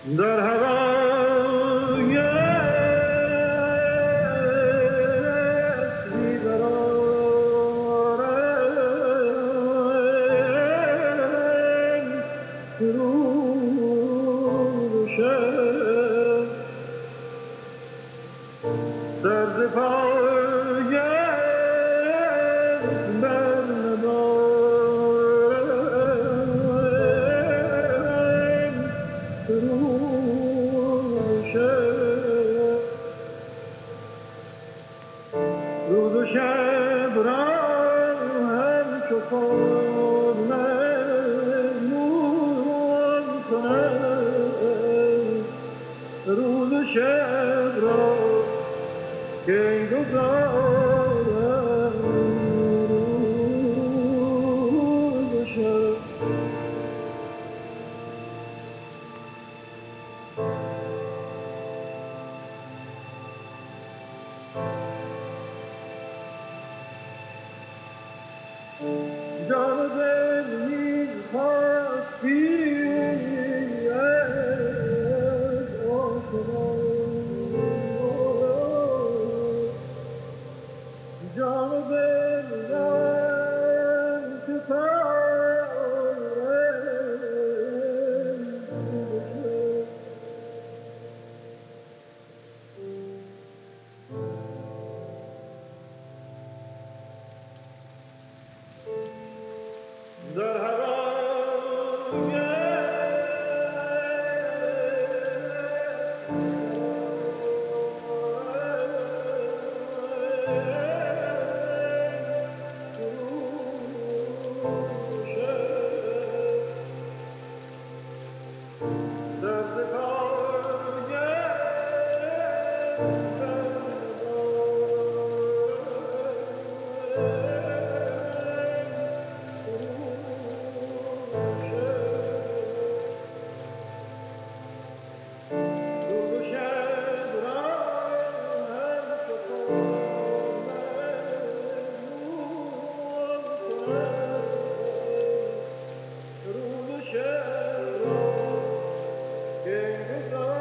در هوای اسبی برآرم سرود شب سبز پایم بر ندارم سرود شب روز و شب را همچو خود مضمون کنم روز و شب را که گذارم روز و شب جان و دل می‌خواستی از آسمان جان و دل دارم که پارم در هوای سبز Round